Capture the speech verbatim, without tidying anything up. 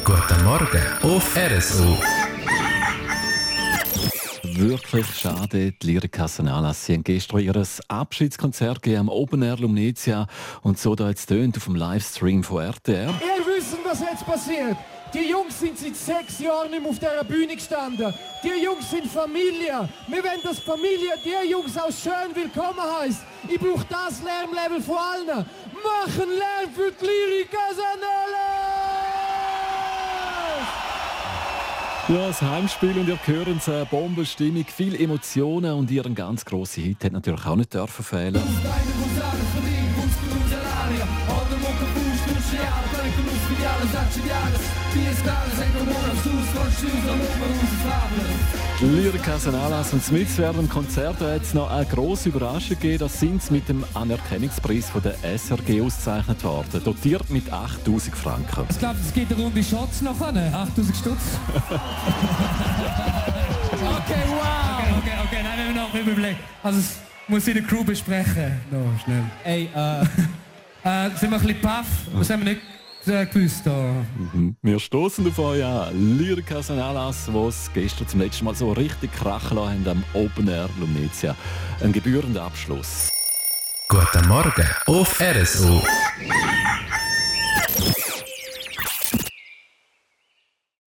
Guten Morgen auf R S O. Wirklich schade, die Lyrikassen Anlass. Sie haben gestern ihr Abschiedskonzert gegeben am Open Air Lumnezia und so da jetzt tönt auf dem Livestream von R T R. Ihr wisst, was jetzt passiert. Die Jungs sind seit sechs Jahren nicht mehr auf dieser Bühne gestanden. Die Jungs sind Familie. Wir wollen, dass Familie die Jungs auch schön willkommen heisst. Ich brauche das Lärmlevel von allen. Machen Lärm für die Lyrikassen Anlass! Ja, das Heimspiel und ihr hört es, eine Bombenstimmung, viele Emotionen und ihren ganz grossen Hit hat natürlich auch nicht dürfen fehlen. Die Lyrikassen Anlass und mit während dem Konzert hat es noch eine grosse Überraschung gegeben. Das sind sie mit dem Anerkennungspreis von der S R G ausgezeichnet worden. Dotiert mit achttausend Franken. Ich glaube, es geht eine Runde Shots noch an. achttausend Stutz. Okay, wow! Okay, okay, okay, nein, wir noch überlegen. Also, das muss ich in der Crew besprechen. No, schnell. Ey, äh... äh, sind wir ein bisschen paff? Was haben wir nicht äh, gewusst? Da? Mhm. Wir stoßen auf euch an. Lyrikassen Anlass, die es gestern zum letzten Mal so richtig krachen lassen haben am Open Air Lumnezia. Ein gebührender Abschluss. Guten Morgen auf R S O.